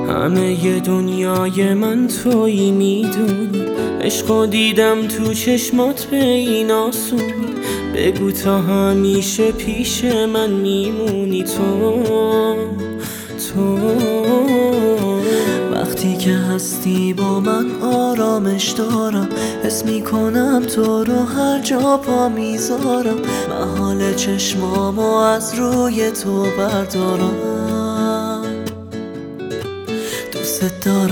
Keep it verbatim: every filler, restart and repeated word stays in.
همه ی دنیای من تویی میدونی، عشقو دیدم تو چشمات به این آسونی. بگو تا همیشه پیش من میمونی تو تو وقتی که هستی با من آرامش دارم، حس میکنم تو رو هر جا پا میذارم. محال چشمامو از روی تو بردارم. دوست دارم